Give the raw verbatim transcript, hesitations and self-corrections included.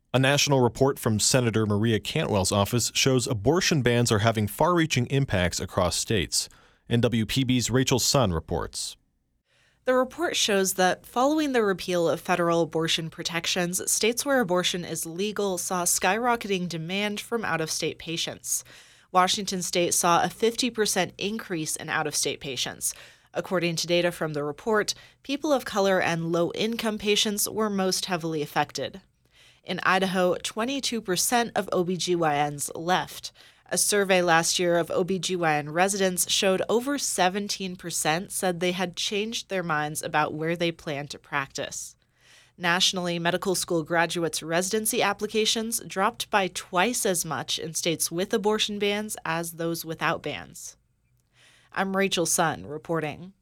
A national report from Senator Maria Cantwell's office shows abortion bans are having far-reaching impacts across states. N W P B's Rachel Sun reports. The report shows that following the repeal of federal abortion protections, states where abortion is legal saw skyrocketing demand from out-of-state patients. Washington state saw a fifty percent increase in out-of-state patients. According to data from the report, people of color and low-income patients were most heavily affected. In Idaho, twenty-two percent of O B G Y Ns left. A survey last year of O B G Y N residents showed over seventeen percent said they had changed their minds about where they plan to practice. Nationally, medical school graduates' residency applications dropped by twice as much in states with abortion bans as those without bans. I'm Rachel Sun reporting.